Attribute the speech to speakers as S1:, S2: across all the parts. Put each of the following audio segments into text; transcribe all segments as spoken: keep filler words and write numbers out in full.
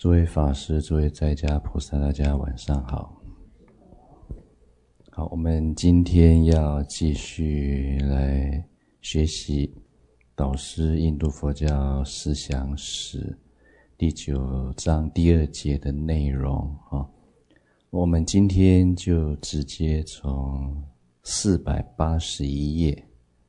S1: 诸位法师、诸位在家菩萨，大家晚上好。好，我们今天要继续来学习导师印度佛教思想史第九章第二节的内容啊。我们今天就直接从四百八十一页，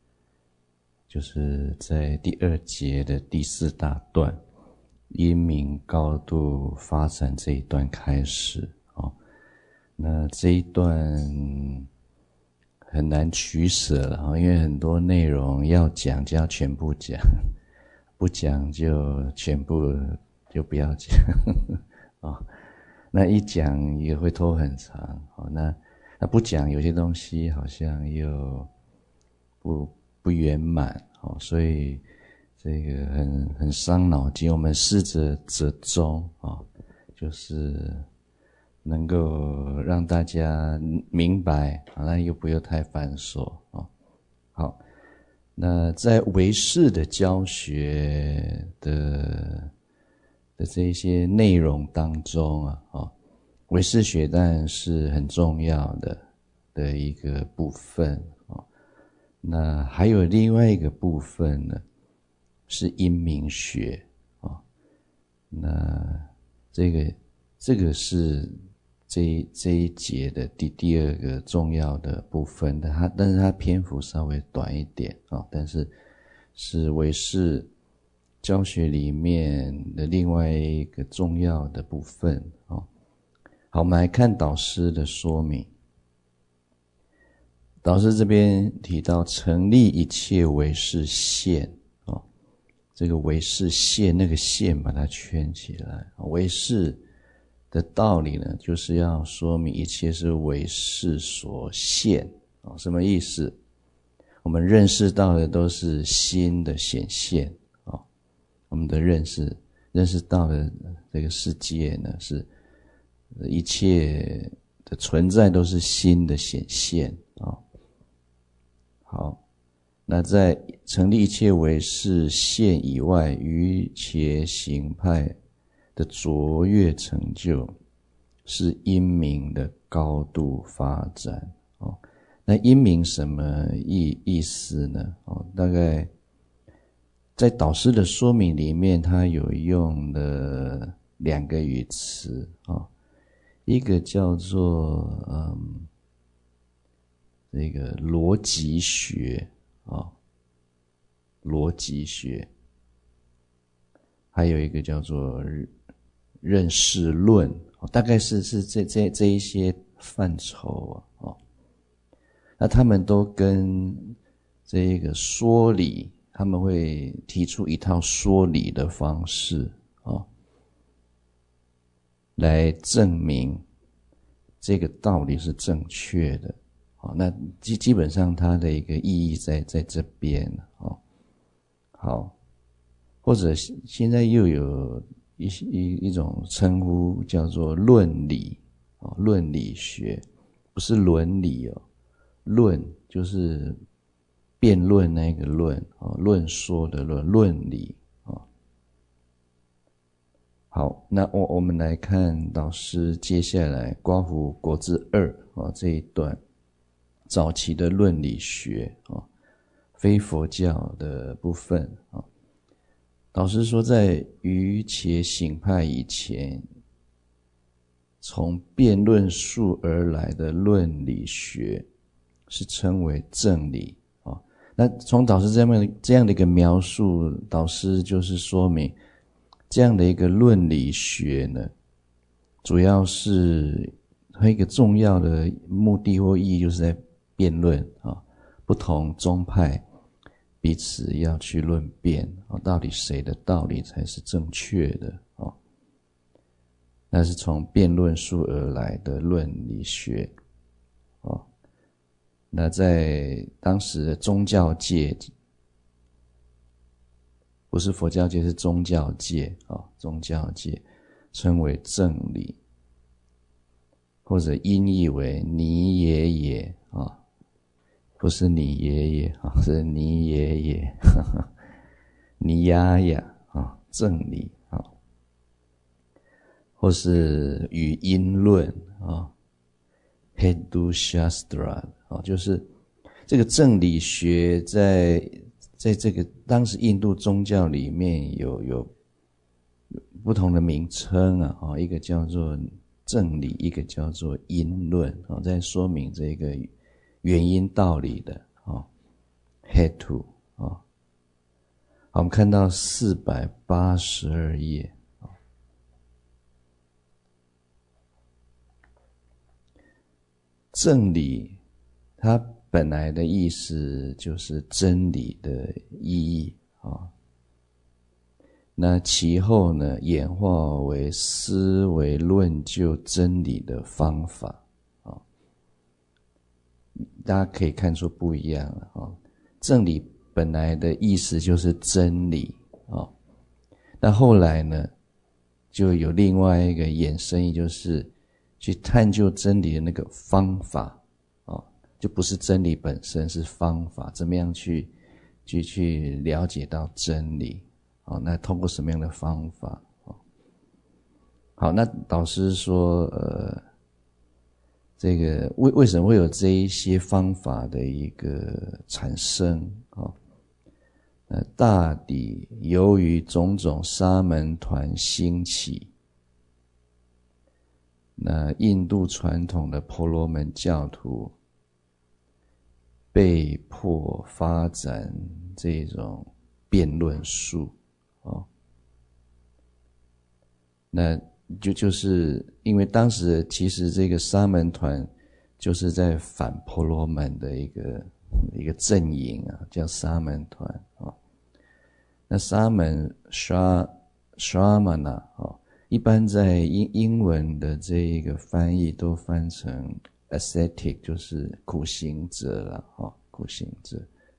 S1: 就是在第二节的第四大段因明高度发展这一段开始哦。那这一段很难取舍了，因为很多内容要讲就要全部讲，不讲就全部就不要讲哦。那一讲也会拖很长哦。那那不讲有些东西好像又不不圆满哦，所以这个很很伤脑筋。我们试着折中啊，就是能够让大家明白啊，那又不要太繁琐啊。好，那在唯识的教学的的这些内容当中啊，啊，唯识学当然是很重要的的一个部分啊。那还有另外一个部分呢，是因明学啊。那这个这个是这这一节的第第二个重要的部分，但它但是它篇幅稍微短一点啊，但是是唯识教学里面的另外一个重要的部分啊。好，我们来看导师的说明。导师这边提到成立一切唯识现啊，这个唯识现那个现把它圈起来。唯识的道理呢，就是要说明一切是唯识所现啊。什么意思？我们认识到的都是心的显现啊。我们的认识认识到的这个世界呢，是一切的存在都是心的显现啊。好，那在成立一切唯识现以外，于且行派的卓越成就，是因明的高度发展哦。那因明什么意意思呢？哦，大概在导师的说明里面，他有用了两个语词哦，一个叫做嗯。这个逻辑学啊，逻辑学，还有一个叫做认识论，大概是是这这这一些范畴啊，哦，那他们都跟这个说理，他们会提出一套说理的方式啊，来证明这个道理是正确的。那基基本上它的一个意义在在这边哦。好，或者现在又有一一一种称呼叫做论理哦，论理学，不是伦理哦，论就是辩论那个论哦，论说的论，论理哦。好，那我我们来看导师接下来刮胡国字二哦这一段。早期的论理学啊，非佛教的部分啊，导师说，在于且行派以前，从辩论术而来的论理学是称为正理啊。那从导师这样的这样的一个描述，导师就是说明这样的一个论理学呢，主要是它一个重要的目的或意义，就是在辩论啊，不同宗派彼此要去论辩啊，到底谁的道理才是正确的啊？那是从辩论术而来的论理学啊。那在当时的宗教界，不是佛教界，是宗教界啊，宗教界称为正理，或者音译为你也也啊。不是你爷爷啊，是你爷爷，呵呵你丫丫啊，正理啊。 或是语音论啊 Hindu Shastra 啊，就是这个正理学在在这个当时印度宗教里面有有不同的名称啊，一个叫做正理，一个叫做因论啊，在说明这个原因道理的啊 Hetu 啊。好，我们看到四百八十二页。正理它本来的意思就是真理的意义啊，那其后呢演化为思维论究真理的方法啊，大家可以看出不一样了啊。正理本来的意思就是真理啊，那后来呢就有另外一个衍生意，就是去探究真理的那个方法啊，就不是真理本身，是方法，怎么样去去去了解到真理啊？那通过什么样的方法啊？好，那导师说，呃，这个为为什么会有这一些方法的一个产生啊？呃，大抵由于种种沙门团兴起。那印度传统的婆罗门教徒被迫发展这种辩论术哦，那就就是因为当时其实这个沙门团就是在反婆罗门的一个一个阵营啊，叫沙门团啊。那沙门 Shra Shramana 啊。一般在英英文的这一个翻译都翻成 ascetic， 就是苦行者了哈，苦行者。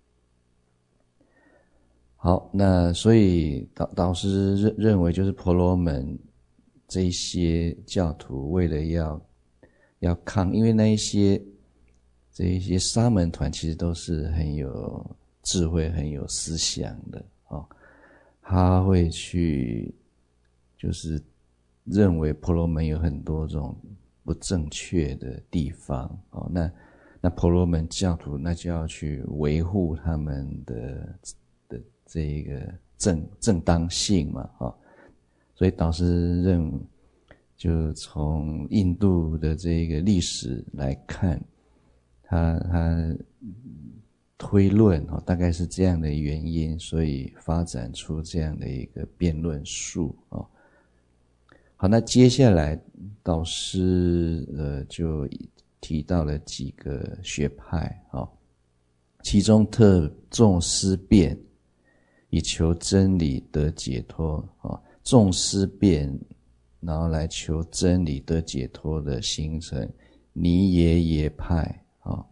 S1: 好，那所以导导师认认为，就是婆罗门这一些教徒为了要要抗，因为那一些这一些沙门团其实都是很有智慧、很有思想的啊，他会去就是认为婆罗门有很多种不正确的地方哦，那那婆罗门教徒那就要去维护他们的的这个正正当性嘛啊、哦，所以导师认就从印度的这个历史来看，他他推论哦，大概是这样的原因，所以发展出这样的一个辩论术哦。好，那接下来导师呃就提到了几个学派啊、哦，其中特重思辨，以求真理得解脱啊、哦，重思辨，然后来求真理得解脱的形成尼耶耶派啊、哦。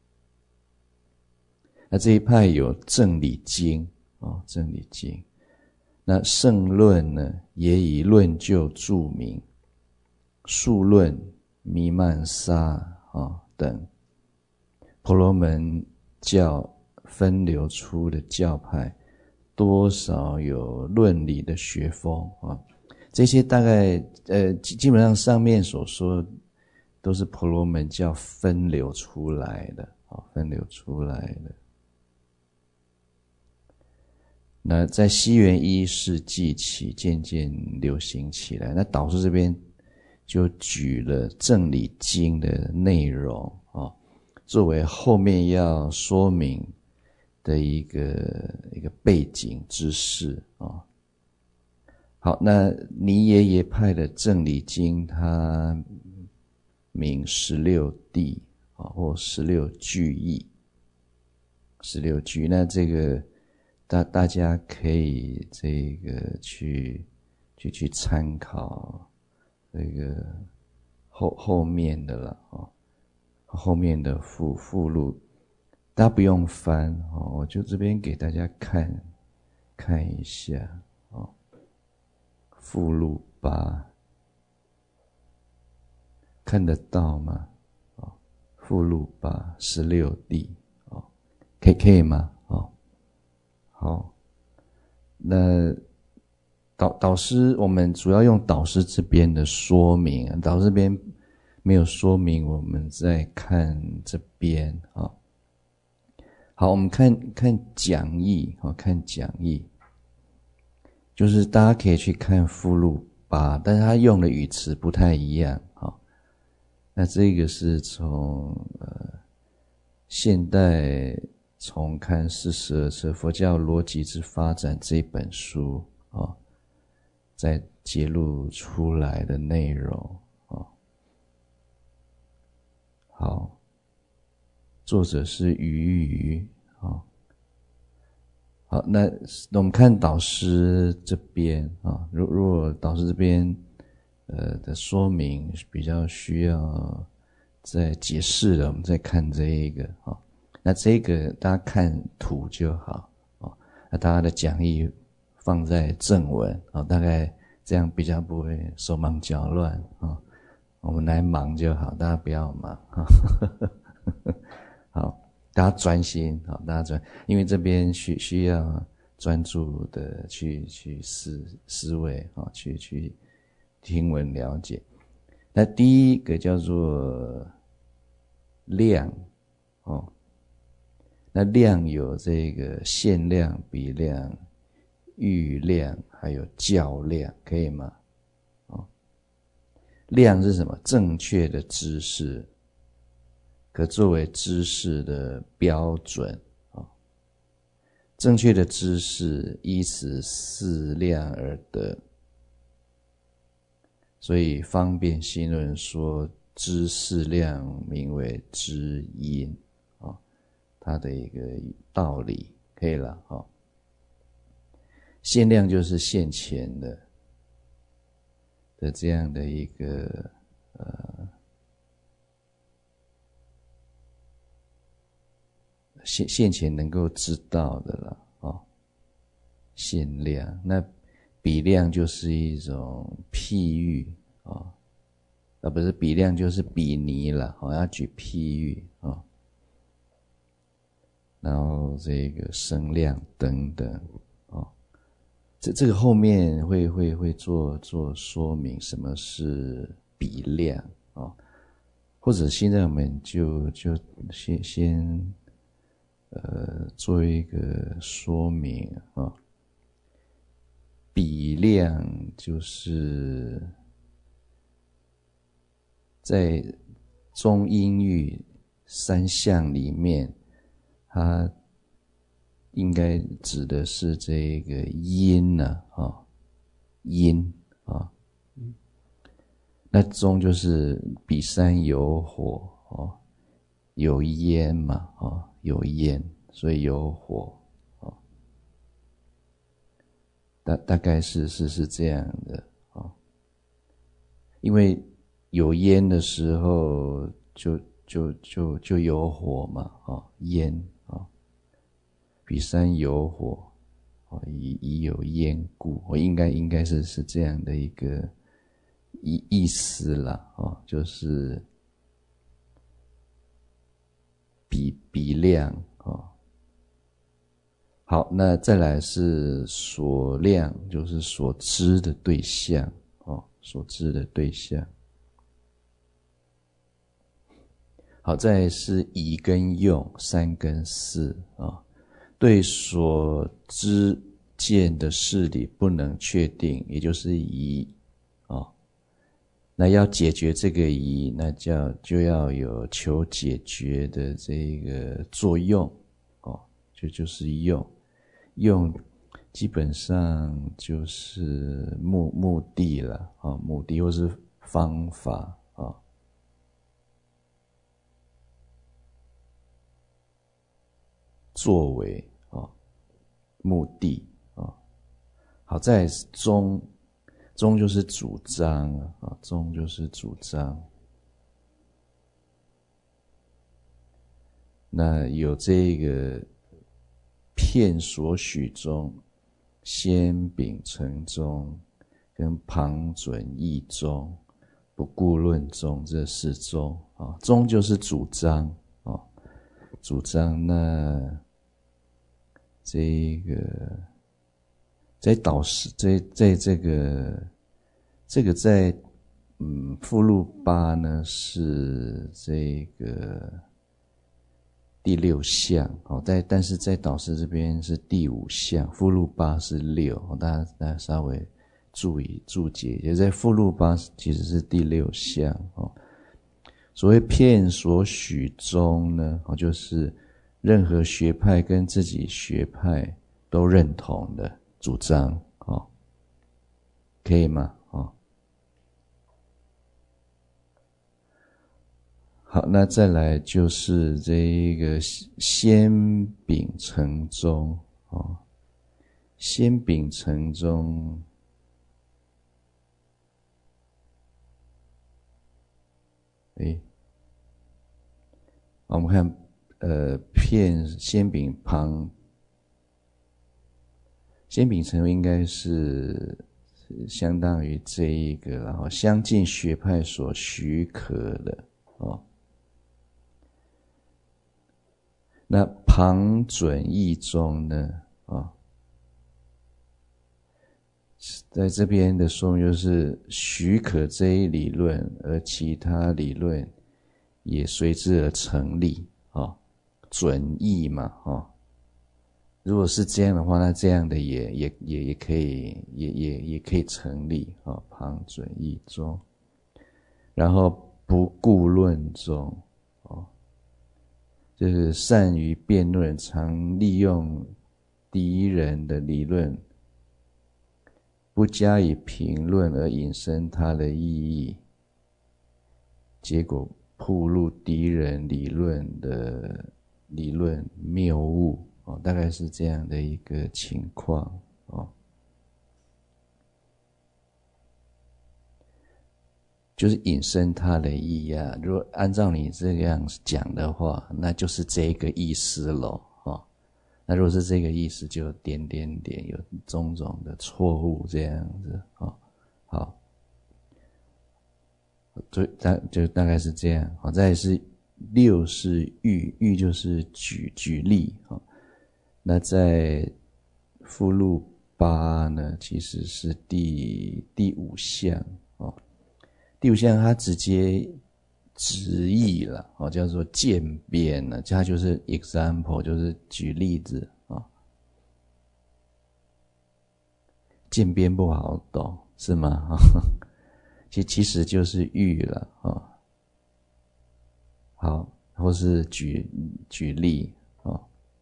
S1: 那这一派有正理经啊、哦，正理经。那圣论呢，也以论就著名，数论、弥曼沙啊等婆罗门教分流出的教派，多少有论理的学风啊。这些大概呃基本上上面所说都是婆罗门教分流出来的啊，分流出来的。那在西元一世纪起渐渐流行起来，那导师这边就举了正理经的内容啊，作为后面要说明的一个一个背景知识啊。好，那尼耶耶派的正理经，它名十六谛啊，或十六句义，十六句。那这个大大家可以这个去去去参考这个后后面的了哦，后面的附附录，大家不用翻哦，我就这边给大家看看一下哦。附录八，看得到吗？哦，附录八十六谛哦，可以可以吗？哦。好，那导导师，我们主要用导师这边的说明，导师这边没有说明，我们再看这边啊。好，我们看看讲义啊，看讲义，就是大家可以去看附录八，但是他用的语词不太一样啊。那这个是从呃现代重刊四十二册《佛教逻辑之发展》这本书啊，再揭露出来的内容啊。好，作者是于于啊。好，那我们看导师这边啊，如如果导师这边呃的说明比较需要再解释的，我们再看这一个啊。那这个大家看图就好啊。那大家的讲义放在正文啊，大概这样比较不会手忙脚乱啊。我们来忙就好，大家不要忙啊。好，大家专心，好，大家专，因为这边需需要专注的去去思思维啊，去去听闻了解。那第一个叫做量哦，那量有这个限量、比量、阈量，还有较量，可以吗？哦，量是什么？正确的知识。可作为知识的标准啊，正确的知识依此四量而得，所以方便心论说知四量名为知因啊，它的一个道理可以了啊。限量就是现前的的这样的一个呃。现现前能够知道的了哦，限量。那比量就是一种譬喻啊，啊不是比量就是比拟了，哦要举譬喻啊。然后这个声量等等啊，这这个后面会会会做做说明什么是比量啊，或者现在我们就就先先。呃，做一个说明啊，比量就是在中音域三项里面，它应该指的是这个音呢啊，音啊，那中就是比山有火哦，有烟嘛啊。有烟，所以有火，哦，大大概是是是这样的哦。因为有烟的时候就，就就就就有火嘛，哦，烟啊，哦，比山有火，哦，已已有烟故，我应该应该是是这样的一个意意思啦，哦，就是。比比量哦，好，那再来是所量，就是所知的对象哦，所知的对象。好，再来是疑跟用，三跟四啊，哦，对所知见的事理不能确定，也就是疑哦。那要解决这个疑，那叫就要有求解决的这个作用哦，就就是用，用基本上就是目目的了啊，哦，目的或是方法啊，哦，作为啊，哦，目的啊，哦，好，再来是中。中就是主张啊，中就是主张。那有这个片所许中、先秉承中、跟旁准义中、不顾论中这四中啊，中就是主张啊，主张那这个。 在导师在在这个这个在嗯附录八呢是这个第六项哦，在但是在导师这边是第五项，附录八是六，大家大家稍微注意注解，也在附录八其实是第六项哦。所谓片所许宗呢，哦，就是任何学派跟自己学派都认同的主张哦，可以吗？哦，好，那再来就是这一个先秉承宗哦，先秉承宗。诶，我们看，呃，片先秉旁，先秉承应该是相当于这一个，然后相近学派所许可的哦。那旁准义宗呢？哦，在这边的说明就是许可这一理论，而其他理论也随之而成立哦，准义嘛哦。如果是这样的话，那这样的也也也也可以，也也也可以成立哦，旁准义宗。然后不固论宗哦，就是善于辩论，常利用敌人的理论。不加以评论而引申它的意义，结果暴露敌人理论的理论谬误哦，大概是这样的一个情况哦。就是引申它的意义啊，如果按照你这样讲的话，那就是这个意思咯哦。那如果是这个意思，就点点点有种种的错误这样子哦。好，就大就大概是这样。好，再来是六是喻，喻就是举举例哦。那在附录八呢，其实是第第五项哦。第五项它直接直译了哦，叫做渐编了，它就是 example， 就是举例子啊。渐编不好懂是吗？其其实就是喻了啊。好，或是举举例啊。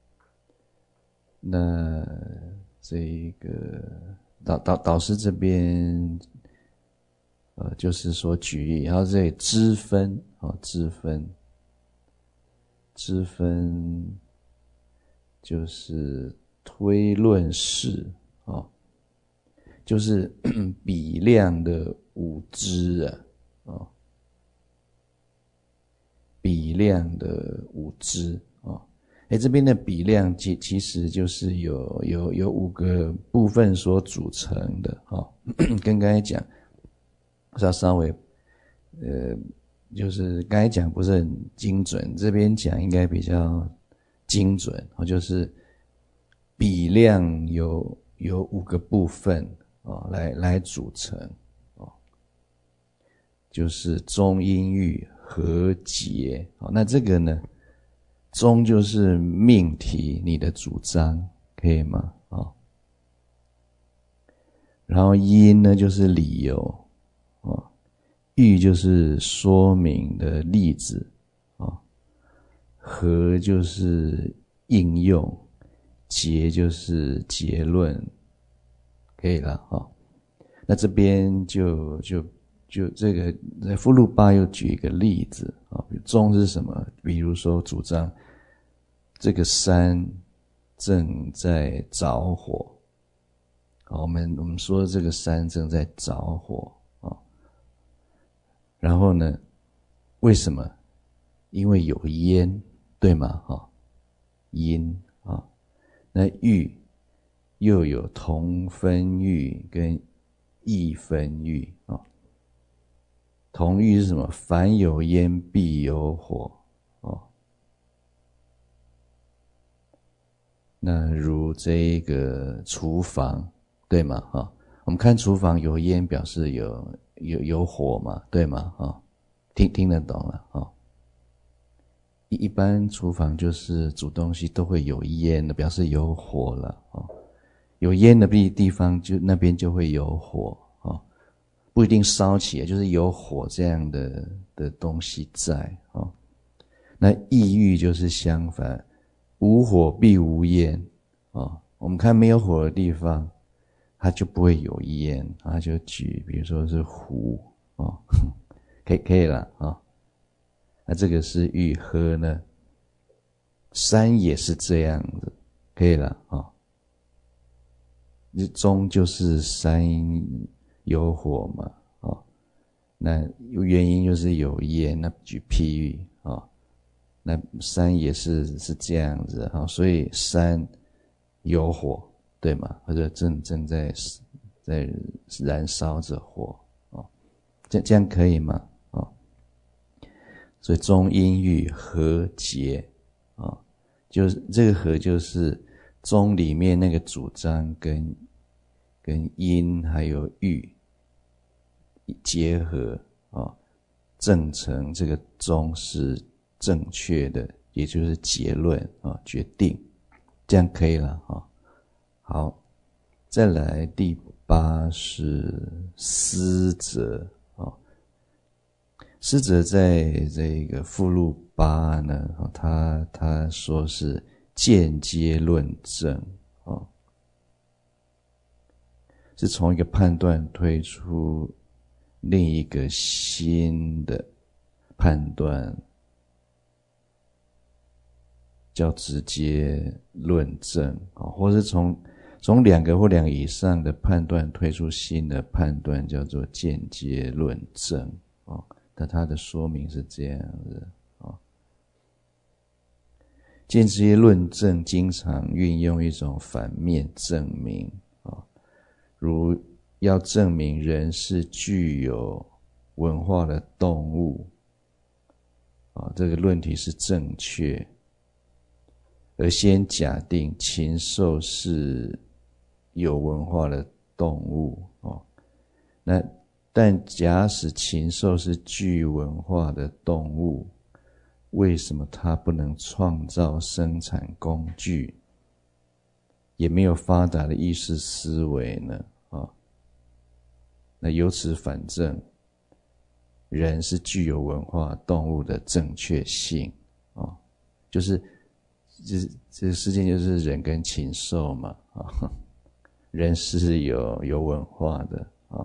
S1: 那这个导导导师这边。呃，就是说举例，然后这里支分哦，支分，支分就是推论式哦，就是比量的五支啊，哦，比量的五支哦，哎，这边的比量其其实就是有有有五个部分所组成的哦，跟刚才讲。稍稍微，呃，就是刚才讲不是很精准，这边讲应该比较精准哦，就是比量有有五个部分哦，来来组成哦，就是中音域和结哦，那这个呢，中就是命题，你的主张可以吗？哦，然后因呢就是理由。哦，喻就是说明的例子哦，和就是应用，结就是结论，可以了哦。那这边就就就这个在附录八又举一个例子啊，中是什么？比如说主张这个山正在着火，我们我们说这个山正在着火。然后呢，为什么？因为有烟，对吗？哈，因啊，那喻又有同分喻跟异分喻啊。同喻是什么？凡有烟必有火哦。那如这个厨房对吗？哈、哦，我们看厨房有烟，表示有有有火嘛，对吗？哈、哦，听听得懂了哈、哦。一一般厨房就是煮东西都会有烟的，表示有火了哦。有烟的地地方就那边就会有火哦，不一定烧起来，就是有火这样的的东西在哦。那异域就是相反，无火必无烟哦。我们看没有火的地方，它就不会有烟，它就举，比如说是湖哦，可以可以了啊、哦。那这个是玉喝呢，山也是这样子，可以了啊、哦。中就是山有火嘛，哦，那原因就是有烟，那举譬喻啊、哦，那山也是是这样子哈、哦，所以山有火，对吗？或者正正在在燃烧着火哦，这这样可以吗？哦，所以中阴郁和结啊、哦，就是这个和就是中里面那个主张跟跟阴还有郁结合啊、哦，证成这个中是正确的，也就是结论啊、哦，决定，这样可以了啊、哦。好，再来第八是思则啊，思则在这个附录八呢，他他说是间接论证啊。是从一个判断推出另一个新的判断，叫直接论证，或是从从两个或两个以上的判断推出新的判断，叫做间接论证。那它的说明是这样的。间接论证经常运用一种反面证明，如要证明人是具有文化的动物，啊，这个论题是正确，而先假定禽兽是有文化的动物哦。那但假使禽兽是具文化的动物，为什么它不能创造生产工具，也没有发达的意识思维呢？啊，那由此反证人是具有文化动物的正确性啊，就是这这个事件就是人跟禽兽嘛啊，人是有有文化的啊，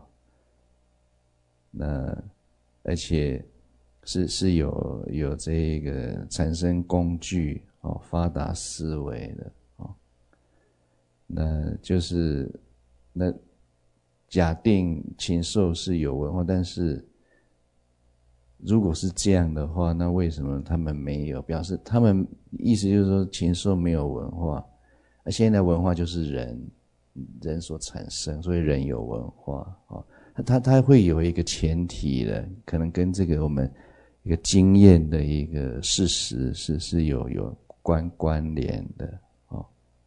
S1: 那而且是是有有这个产生工具哦，发达思维的哦，那就是那假定禽兽是有文化，但是如果是这样的话，那为什么他们没有？表示他们意思就是说禽兽没有文化，而现在文化就是人人所产生，所以人有文化啊。他他会有一个前提的，可能跟这个我们一个经验的一个事实是是有有关关联的哦。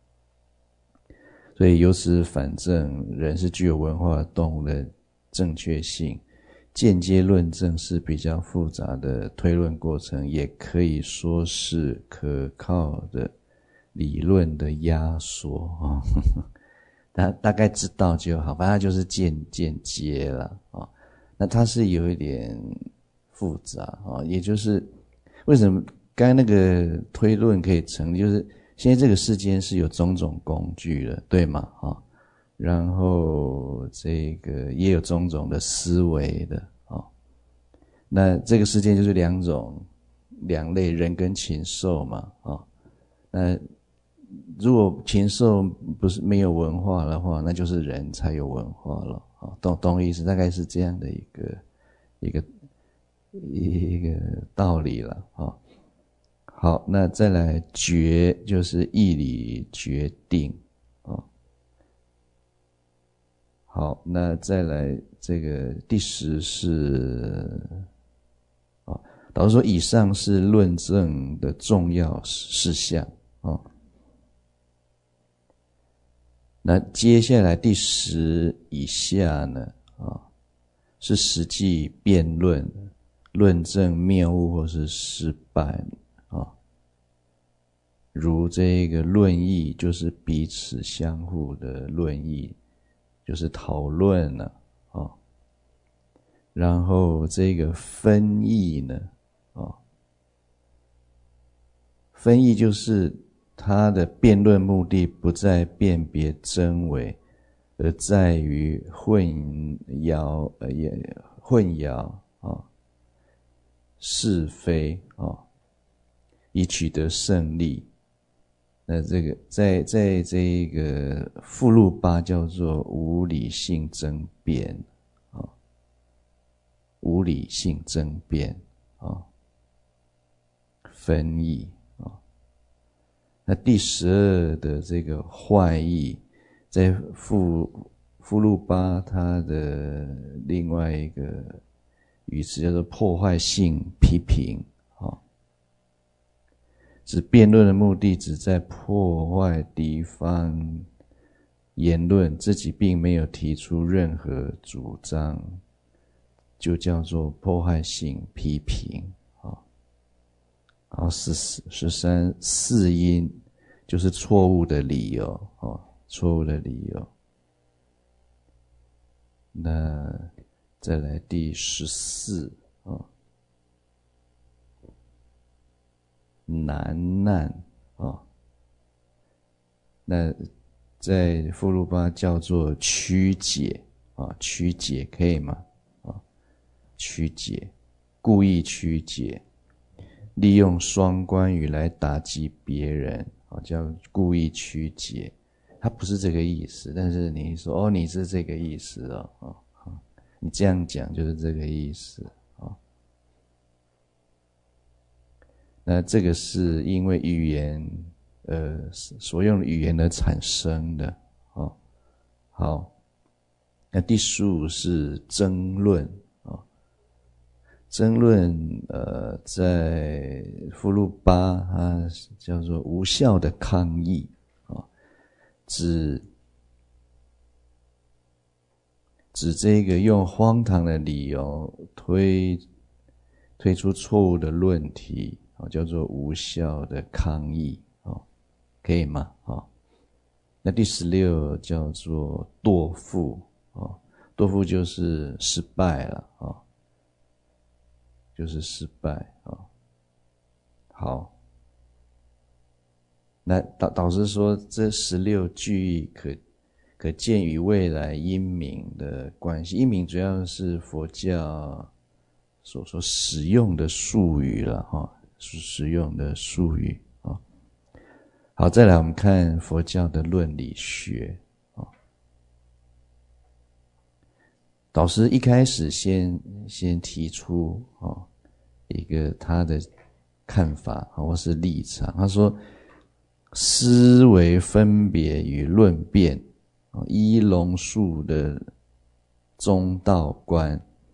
S1: 所以由此反证人是具有文化的动物的正确性。间接论证是比较复杂的推论过程，也可以说是可靠的理论的压缩啊。大大概知道就好，反正就是间间接了啊。那它是有一点复杂啊，也就是为什么刚才那个推论可以成立，就是现在这个世间是有种种工具的，对吗？啊。然后这个也有种种的思维的哦，那这个世界就是两种两类人跟禽兽嘛哦，那如果禽兽不是没有文化的话，那就是人才有文化了哦，懂懂意思？大概是这样的一个一个一个道理了哦。好，那再来决就是义理决定。好，那再来这个第十是啊，导师说以上是论证的重要事项啊。 那接下来第十以下呢，啊，是实际辩论、论证谬误或是失败啊。如这个论议，就是彼此相互的论议，就是讨论了啊。然后这个分议呢，啊，分议就是他的辩论目的不在辨别真伪，而在于混淆呃也混淆啊是非啊，以取得胜利。那这个在在这个附录八叫做无理性争辩啊，无理性争辩啊，分议啊。那第十二的这个坏意，在附附录八它的另外一个语词叫做破坏性批评啊。指辩论的目的只在破坏敌方言论，自己并没有提出任何主张，就叫做破坏性批评啊。然后十十三四因就是错误的理由啊，错误的理由。那再来第十四啊。难难啊，那在附录八叫做曲解啊，曲解可以吗？啊，曲解，故意曲解，利用双关语来打击别人啊，叫故意曲解。它不是这个意思，但是你说哦，你是这个意思哦，啊，你这样讲就是这个意思。那这个是因为语言呃所用的语言而产生的哦。好，那第十五是争论啊、哦，争论呃在附录八它叫做无效的抗议啊、哦，指指这个用荒唐的理由推推出错误的论题。叫做无效的抗议哦，可以吗？哦，那第十六叫做堕父哦，堕父就是失败了哦，就是失败哦。好，那导导师说这十六句意可可见与未来因明的关系。因明主要是佛教所说使用的术语了哈、哦。是使用的术语啊。好，再来我们看佛教的论理学啊。导师一开始先先提出啊一个他的看法或是立场，他说思维分别与论辩依龙树的中道观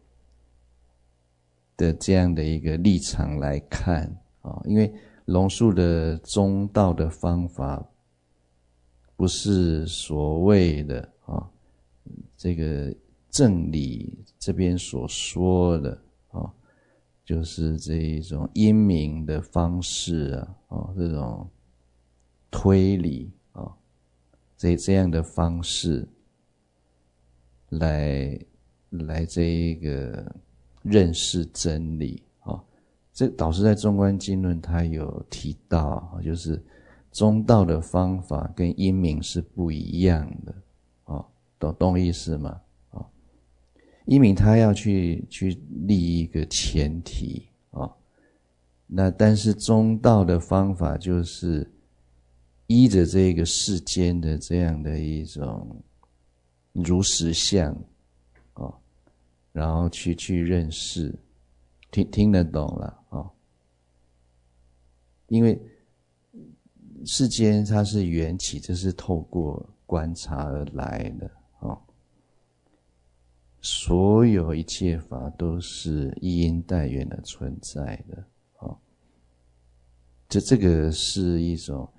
S1: 的这样的一个立场来看啊，因为龙树的中道的方法不是所谓的啊这个正理这边所说的啊，就是这一种因明的方式啊，啊这种推理啊，这这样的方式来来这一个。认识真理啊，这导师在中观经论他有提到，就是中道的方法跟因明是不一样的啊，懂懂意思吗？啊，因明他要去去立一个前提啊，那但是中道的方法就是依着这个世间的这样的一种如实相啊。然后去去认识，听听得懂了啊、哦？因为世间它是缘起，这是透过观察而来的啊、哦。所有一切法都是一因带缘的存在的啊、哦。这这个是一种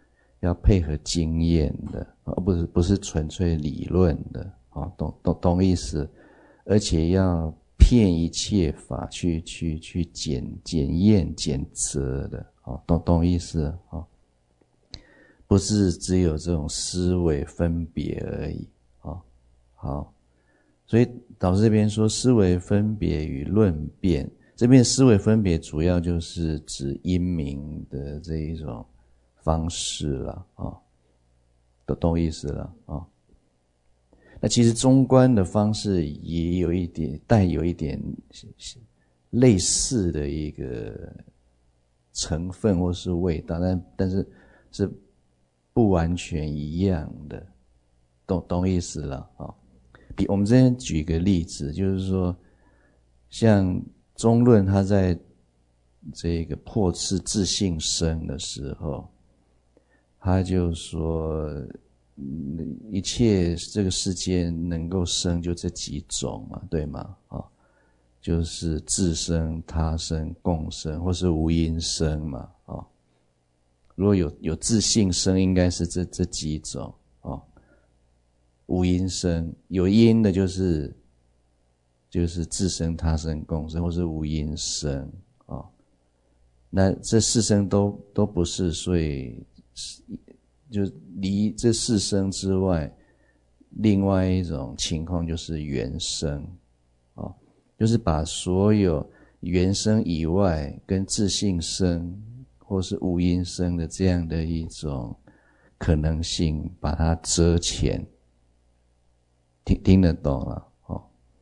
S1: 要配合经验的，而不是不是纯粹理论的，哦，懂懂懂意思？而且要遍一切法去去去检检验检测的，哦，懂懂意思？哦，不是只有这种思维分别而已，哦，好，所以导师这边说思维分别与论辩，这边思维分别主要就是指因明的这一种方式啦，哦，都懂意思了，哦。那其实中观的方式也有一点带有一点类似的一个成分或是味道，但但是是不完全一样的，懂懂意思了啊？比我们这边举个例子，就是说，像中论他在这个破斥自性生的时候，他就说。一切这个世间能够生就这几种嘛，对吗？啊，就是自生、他生、共生，或是无因生嘛，啊。如果有有自性生，应该是这这几种啊。无因生，有因的就是就是自生、他生、共生，或是无因生啊。那这四生都都不是，所以。就离这四生之外，另外一种情况就是缘生，哦，就是把所有缘生以外跟自性生或是无因生的这样的一种可能性，把它遮前，听听得懂了哦？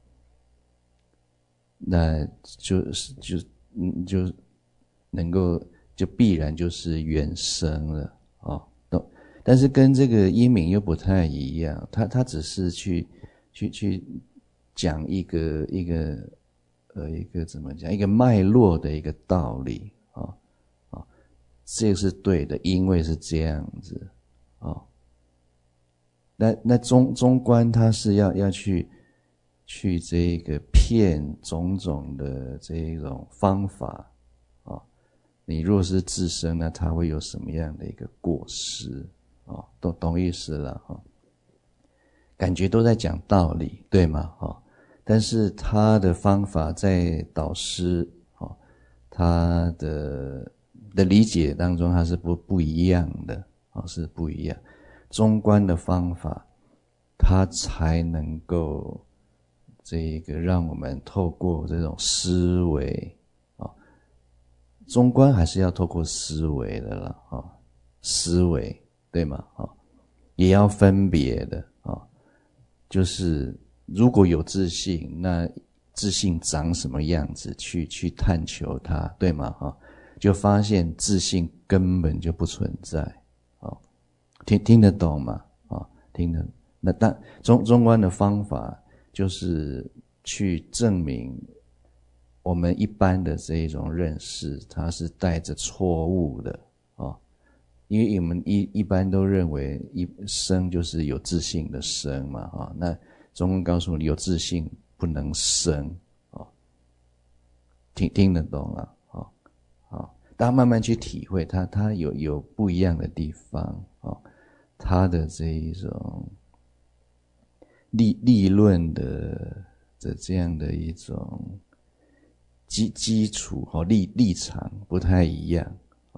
S1: 那就是就嗯就能够就必然就是缘生了哦。但是跟这个因明又不太一样，他他只是去去去讲一个一个呃一个怎么讲一个脉络的一个道理啊啊、哦哦，这个是对的，因为是这样子啊、哦。那那中中观他是要要去去这个骗种种的这种方法啊、哦，你若是自身，那他会有什么样的一个过失？哦，懂懂意思了哈、哦，感觉都在讲道理，对吗？哈、哦，但是他的方法在导师哦，他的的理解当中，他是不不一样的，哦，是不一样。中观的方法，他才能够这个让我们透过这种思维啊、哦，中观还是要透过思维的了啊、哦，思维。对吗？啊，也要分别的啊，就是如果有自信，那自信长什么样子？去去探求它，对吗？哈，就发现自信根本就不存在。啊，听听得懂吗？啊，听得。那但中中观的方法就是去证明我们一般的这一种认识，它是带着错误的啊。因为我们一一般都认为一生就是有自性的生嘛，啊，那中观告诉你有自性不能生，啊，听听得懂了，啊，啊，大家慢慢去体会它，它有有不一样的地方，啊，它的这一种立立论的的这样的一种基基础和立立场不太一样。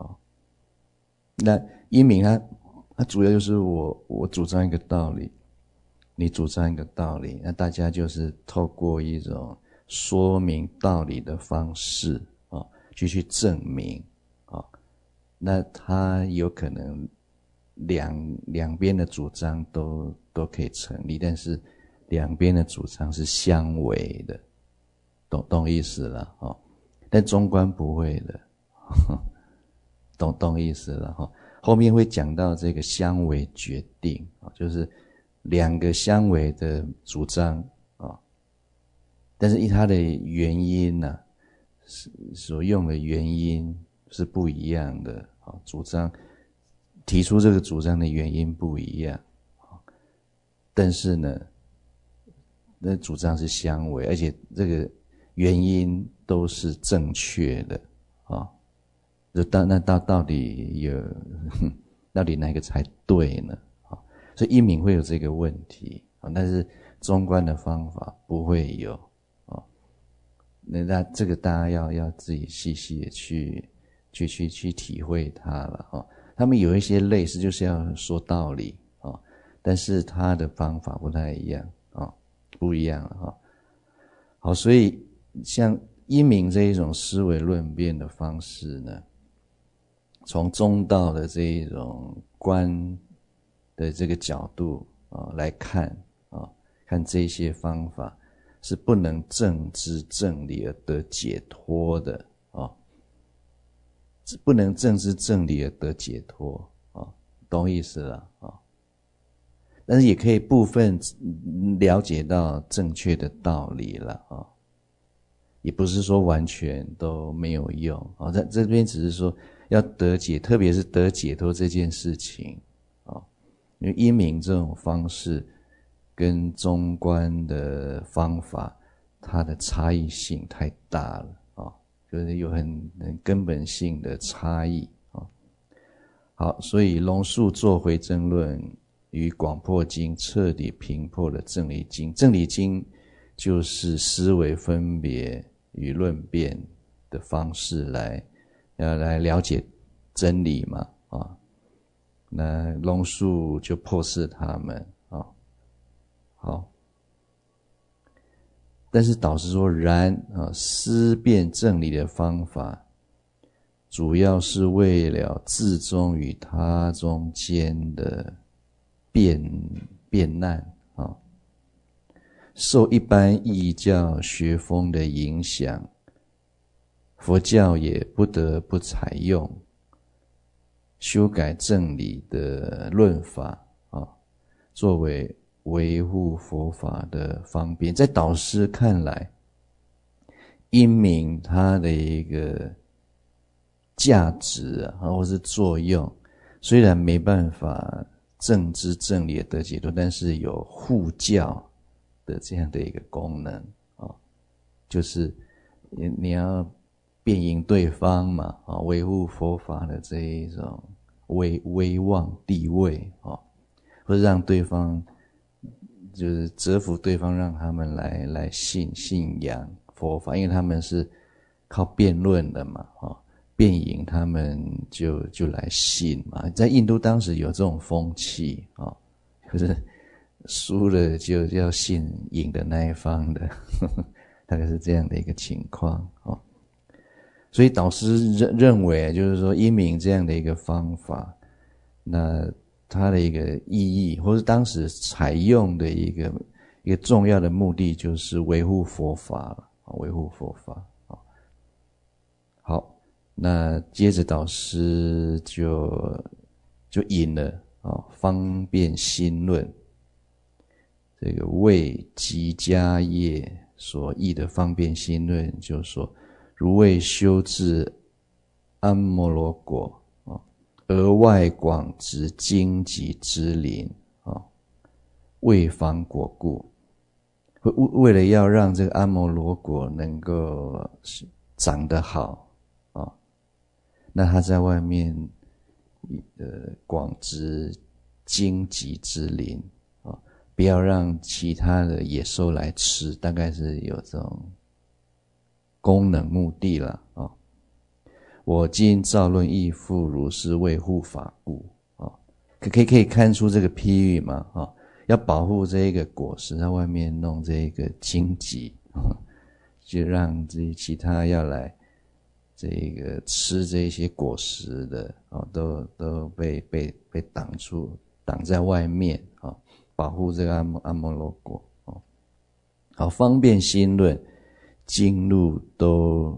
S1: 那因明它它主要就是我我主张一个道理，你主张一个道理，那大家就是透过一种说明道理的方式啊、哦，去去证明啊、哦，那它有可能两两边的主张都都可以成立，但是两边的主张是相违的，懂懂意思了哦？但中观不会的。呵呵，懂懂意思了哈，后面会讲到这个相违决定啊，就是两个相违的主张啊，但是它的原因呢、啊，所用的原因是不一样的啊，主张提出这个主张的原因不一样啊，但是呢，那主张是相违，而且这个原因都是正确的啊。那到那到到底有， 到底哪个才对呢？啊，所以阴明会有这个问题啊，但是中观的方法不会有啊。那那这个大家要要自己细细的去去去去体会它了啊。他们有一些类似，就是要说道理啊，但是他的方法不太一样啊，不一样了哈。好，所以像阴明这一种思维论辩的方式呢，从中道的这一种观的这个角度啊来看啊，看这些方法是不能正知正理而得解脱的啊，不能正知正理而得解脱啊，懂意思了啊？但是也可以部分了解到正确的道理了啊，也不是说完全都没有用啊。在这边只是说要得解，特别是得解脱这件事情啊，因为阴明这种方式跟中观的方法，它的差异性太大了啊，就是有很很根本性的差异啊。好，所以龙树做回正论与广破经彻底平破了正理经。正理经就是思维分别与论辩的方式来要来了解真理嘛啊。那龙树就破斥他们啊。好，但是导师说，然啊，思辨正理的方法主要是为了自中与他中间的辩辩难啊，受一般异教学风的影响，佛教也不得不采用修改正理的论法啊，作为维护佛法的方便。在导师看来，阴明它的一个价值啊，或是作用，虽然没办法正知正理得解脱，但是有护教的这样的一个功能啊，就是你要辩赢对方嘛啊，维护佛法的这一种威威望地位啊，或者让对方就是折服对方，让他们来来信信仰佛法，因为他们是靠辩论的嘛啊。辩赢他们就就来信嘛，在印度当时有这种风气啊，就是输了就要信赢的那一方的，呵呵，大概是这样的一个情况啊。所以导师认认为，就是说阴明这样的一个方法，那它的一个意义，或是当时采用的一个一个重要的目的，就是维护佛法了，维护佛法啊。好。那接着导师就就引了啊，方便心论这个为集家业所译的方便心论，就说如为修至阿摩罗果啊，额外广植荆棘之林啊，为方果故，为了要让这个阿摩罗果能够长得好。那他在外面呃广植荆棘之林啊，不要让其他的野兽来吃，大概是有这种功能目的了啊。我今造论亦复如是，为护法故啊，可可以可以看出这个譬喻嘛啊，要保护这一个果实，在外面弄这一个荆棘啊，就让这其他要来这个吃这些果实的啊，都都被被被挡住，挡在外面啊，保护这个阿摩阿摩罗果啊。好，方便心论经录都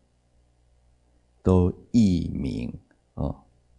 S1: 都译明啊，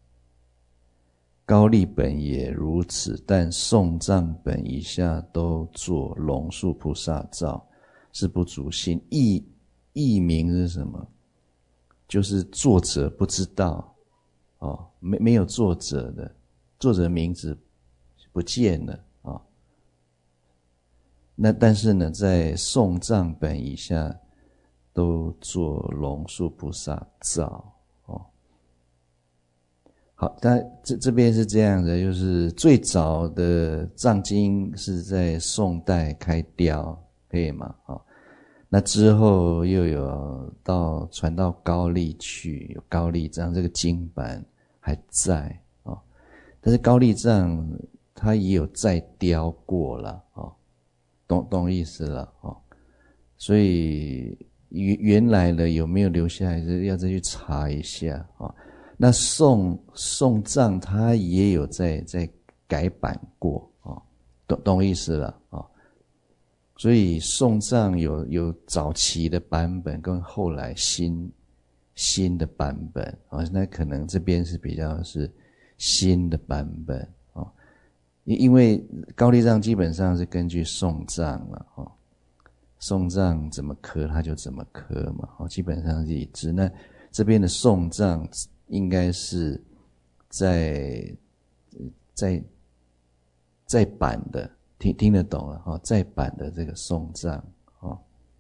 S1: 高丽本也如此，但宋藏本以下都作龙树菩萨造，是不足信。译译明是什么？就是作者不知道哦，没没有作者的，作者的名字不见了啊、哦。那但是呢，在宋藏本以下都做龙树菩萨造哦。 好，但这这边是这样的，就是最早的藏经是在宋代开雕，可以吗？啊，那之后又有到传到高丽去，有高丽藏这个经版还在啊，但是高丽藏它也有再雕过了啊，懂懂意思了啊，所以原原来的有没有留下来，是要再去查一下啊。那宋宋藏它也有在在改版过啊，懂懂意思了啊。所以宋藏有有早期的版本跟后来新新的版本啊，那可能这边是比较是新的版本啊，因因为高丽藏基本上是根据宋藏了啊，宋藏怎么刻它就怎么刻嘛，啊，基本上是一致。那这边的宋藏应该是在在在版的，听听得懂了哈，在版的这个宋藏啊，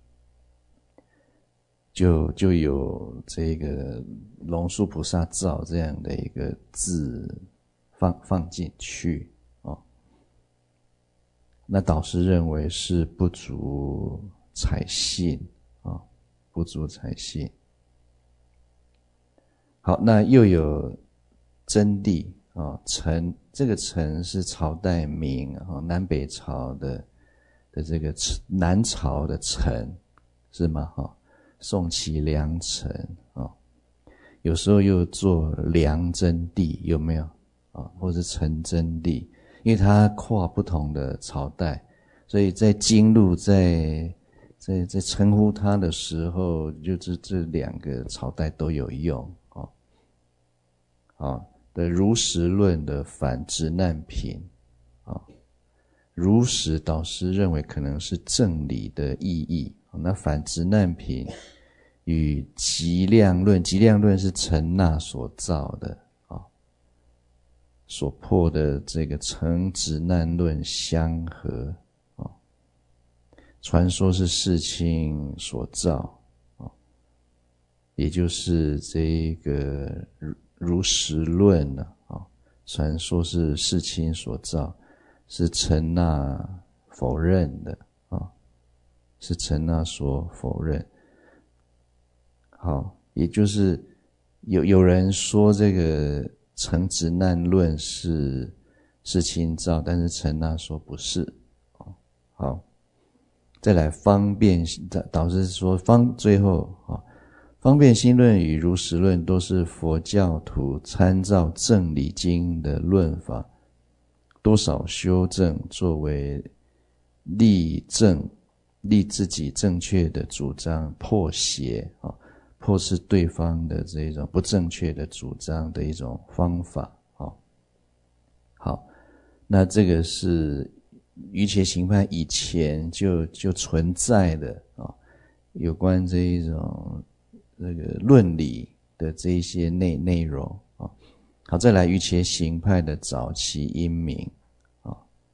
S1: 就就有这个龙树菩萨造这样的一个字放放进去啊。那导师认为是不足采信啊，不足采信。好，那又有真谛啊，陈，这个陈是朝代名啊，南北朝的的这个南朝的陈是吗？哈，宋齐梁陈啊，有时候又做梁真谛，有没有啊？或者陈真谛，因为它跨不同的朝代，所以在经录在在在称呼它的时候，就这这两个朝代都有用。啊的如实论的反直难品啊，如实导师认为可能是正理的意义，那反直难品与极量论，极量论是陈那所造的啊，所破的这个成直难论相合啊，传说是世亲所造啊，也就是这个如实论呢啊，传说是世亲所造，是陈那否认的啊，是陈那所否认。好，也就是有有人说这个成直难论是世亲造，但是陈那说不是啊。好，再来方便导师说方最后啊。方便心论与如实论都是佛教徒参照正理经的论法，多少修正作为立正立自己正确的主张，破邪啊，破斥对方的这种不正确的主张的一种方法啊。好，那这个是瑜伽行派以前就就存在的啊，有关这一种这个论理的这一些内内容啊。好，再来瑜伽行派的早期因明啊。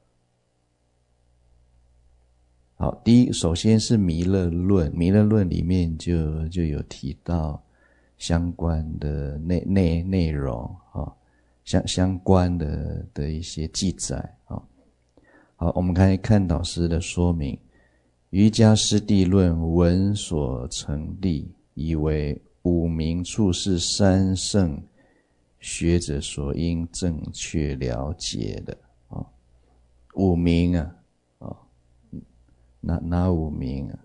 S1: 好，第一，首先是弥勒论，弥勒论里面就就有提到相关的内内内容啊，相相关的的一些记载啊。好，我们可以看导师的说明，瑜伽师地论文所成立，以为五明处是三圣学者所应正确了解的啊。五明啊，啊，哪哪五明啊？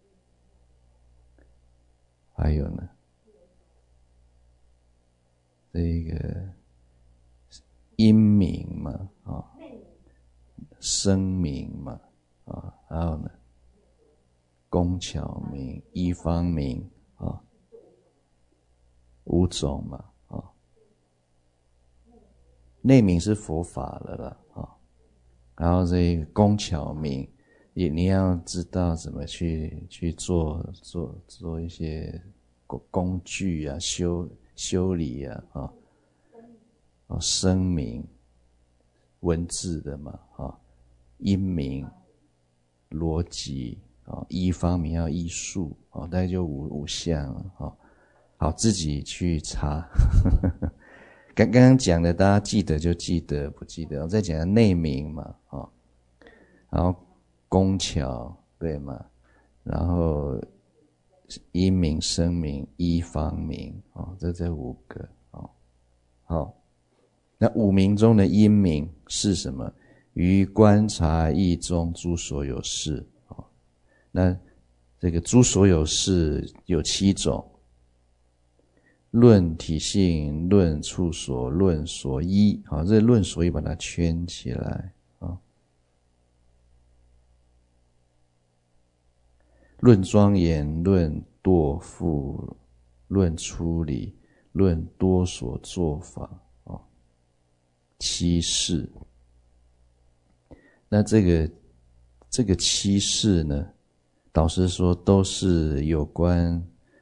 S1: 还有呢，这个因明嘛，啊，声明嘛，啊，还有呢，工巧明、一方明。啊，五种嘛，啊，内明是佛法了啦，啊，然后这个工巧明，也你要知道怎么去去做做做一些工工具啊，修修理啊，啊，啊，声明，文字的嘛，啊，音明，逻辑。啊，一方面要艺术啊，大概就五五项了啊。好，自己去查， 刚刚刚讲的，大家记得就记得，不记得我再讲内名嘛，哦，然后工巧，对吗？然后音名、声名、一方名，哦，这这五个，哦，好，那五名中的音名是什么？于观察义中诸所有事，哦，那这个诸所有事有七种。论体性，论处所，论所依，好，这论所依把它圈起来啊。论庄严，论堕复，论出离，论多所作法啊，七事。那这个这个七事呢，导师说都是有关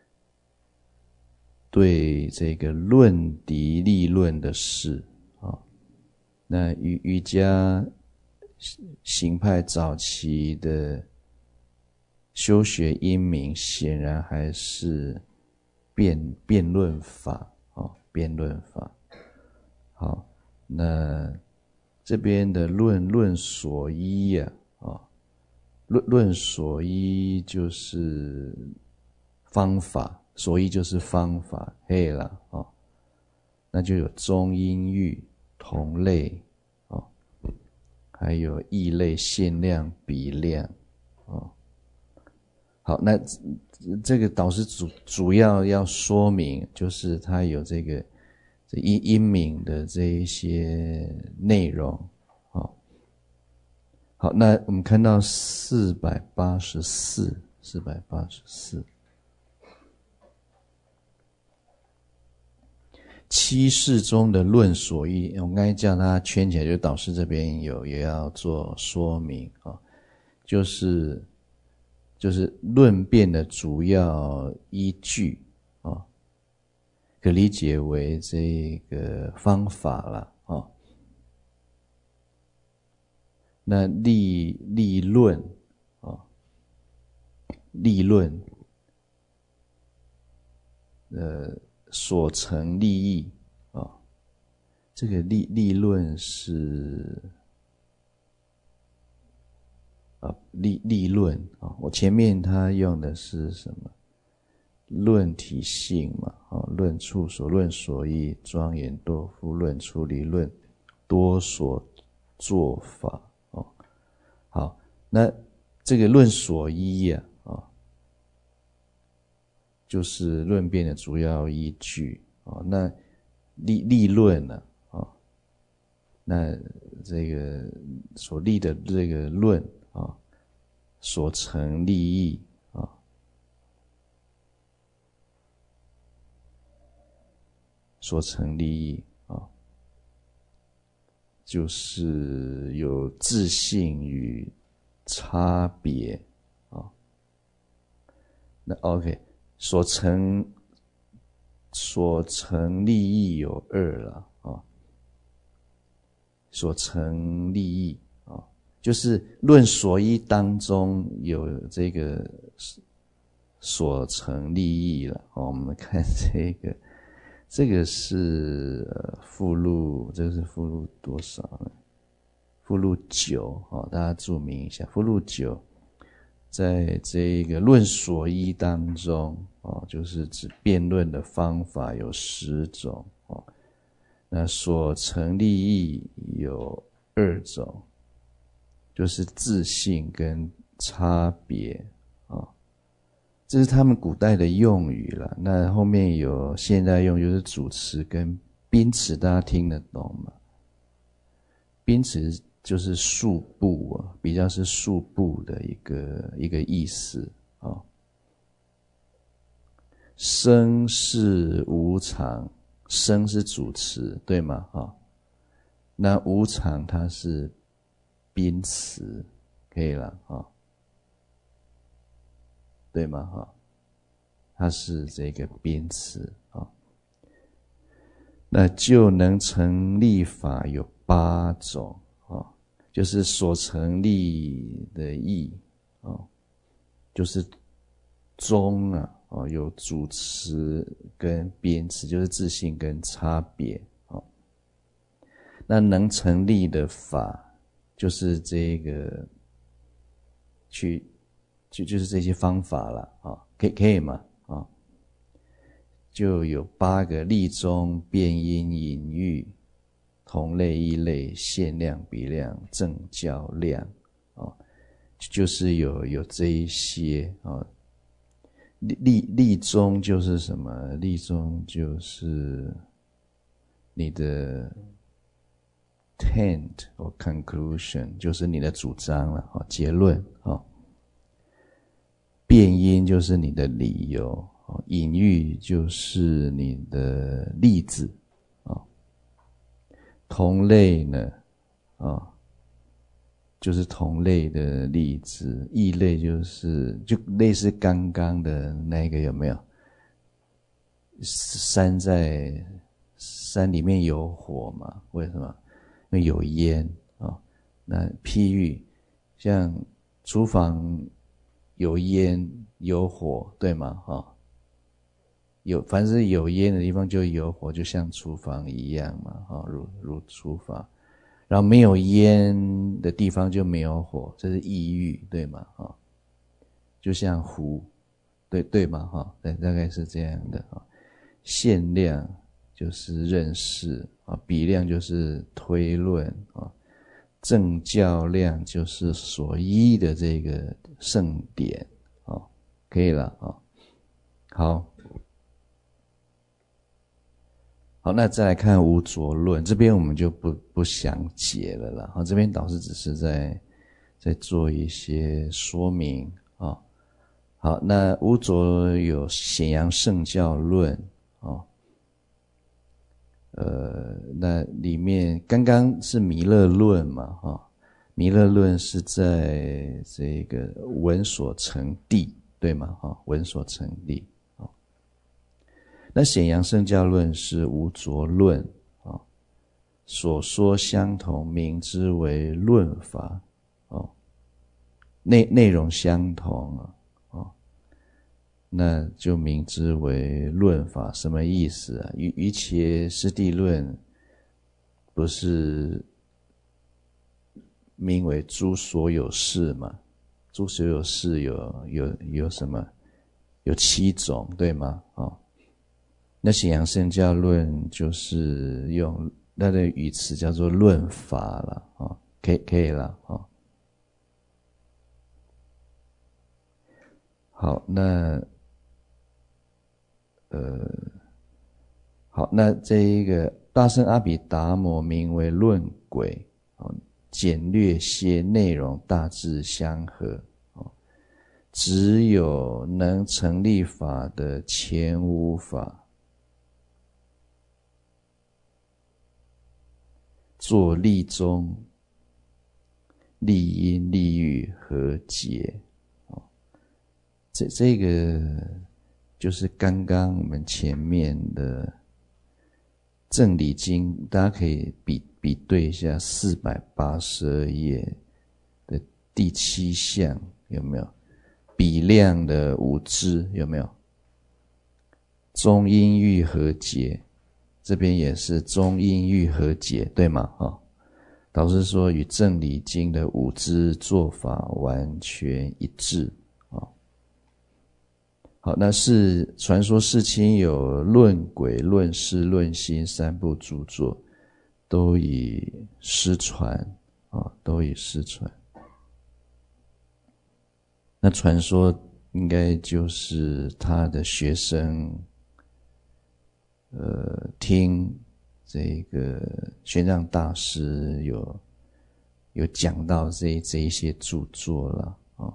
S1: 对这个论敌立论的事啊，那瑜瑜伽行派早期的修学因明，显然还是辩辩论法啊，辩论法。好，那这边的论论所依呀，啊，论论所依就是方法。所依就是方法，嘿啦，哦，那就有中音域、同类，哦，还有异类、限量、比量，哦，好，那这个导师主主要要说明，就是它有这个这音音名的这一些内容，哦，好，那我们看到四百八十四，四百八十四。七事中的论所依，我们刚才叫它圈起来，就导师这边有也要做说明啊，就是就是论辩的主要依据啊，可理解为这个方法了啊。那立立论啊，立论，呃。所成立义啊，这个立立论是啊立立论啊，我前面他用的是什么？论体性嘛，啊，论处所，论所依，庄严多复，论出离，论多所作法哦。好，那这个论所依呀，啊。就是论辩的主要依据啊，那立立论呢啊，那这个所立的这个论啊，所成立义啊，所成立义啊，就是有自性与差别啊。那 OK。所成所成立义有二了啊，所成立义啊，就是论所依当中有这个所成立义了。我们看这个，这个是附录，这个是附录多少呢？附录九啊，大家注明一下，附录九。在这个论所依当中，哦，就是指辩论的方法有十种，哦，那所成立义有二种，就是自性跟差别，哦，这是他们古代的用语了。那后面有现代用，就是主词跟宾词，大家听得懂吗？宾词就是数部啊，比较是数部的一个一个意思啊，哦。生是无常，生是主词，对吗？啊，哦，那无常它是宾词，可以了啊，哦，对吗？哈，哦，它是这个宾词啊，哦。那就能成立法有八种。就是所成立的义哦，就是中啊，哦，有主词跟宾词，就是自性跟差别哦。 那能成立的法，就是这个去就就是这些方法了啊，可以可以吗？啊，就有八个：立中、变因、隐喻、同类、异类、限量、比量、正教量啊，就是有有这一些啊。立立立中就是什么？立中就是你的 tent or conclusion， 就是你的主张了啊，结论啊。变因就是你的理由，隐喻就是你的例子啊。同类呢啊，就是同类的例子，异类就是就类似刚刚的那个有没有？山在山里面有火嘛？为什么？因为有烟啊。那譬喻像厨房有烟有火，对吗？哈，有凡是有烟的地方就有火，就像厨房一样嘛，哈，如如厨房。然后没有烟的地方就没有火，这是异喻，对吗？哈，就像湖，对对吗？哈，对，大概是这样的啊。限量就是认识啊，比量就是推论啊，正教量就是所依的这个圣典啊，可以了啊。好。好，那再来看无着论，这边我们就不不详解了啦。好，这边导师只是在在做一些说明啊。好，那无着有显扬圣教论啊，呃，那里面刚刚是弥勒论嘛，哈，弥勒论是在这个文所成地，对吗？哈，文所成地。那显扬圣教论是无着论啊，所说相同，名之为论法哦，内内容相同啊，哦，那就名之为论法。什么意思啊？于于其师地论不是名为诸所有事嘛？诸所有事有有有什么？有七种，对吗？哦。那显扬圣教论就是用它的语词叫做论法了啊，可以可以了啊。好，那呃，好，那这一个大圣阿毗达摩名为论轨，简略些内容大致相合，只有能成立法的前无法。做立中、立因、立喻和解，这这个就是刚刚我们前面的正理经，大家可以比比对一下四百八十二页的第七项有没有？比量的五支有没有？中因喻和解。这边也是中因喻和解，对吗？哈，导师说与正理经的五支做法完全一致啊。好，那是传说世亲有论轨、论事、论心三部著作，都已失传啊，都已失传。那传说应该就是他的学生。呃，听这个玄奘大师有有讲到这这一些著作了啊。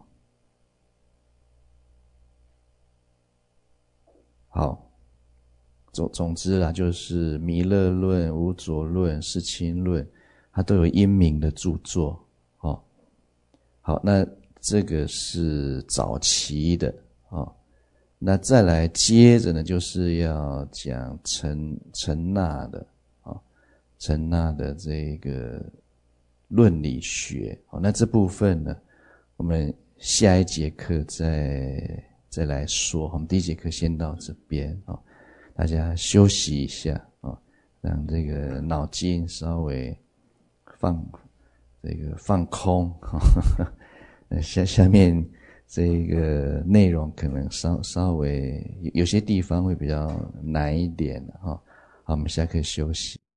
S1: 好，总总之啦，就是弥勒论、无着论、世亲论，它都有因明的著作哦。好，那这个是早期的哦。那再来接着呢，就是要讲陈陈那的啊，陈那的这个论理学。好，那这部分呢，我们下一节课再再来说。我们第一节课先到这边啊，大家休息一下啊， 让这个脑筋稍微放这个放空哈。下下面这个内容可能稍稍微有些地方会比较难一点哈。好，我们现在可以休息。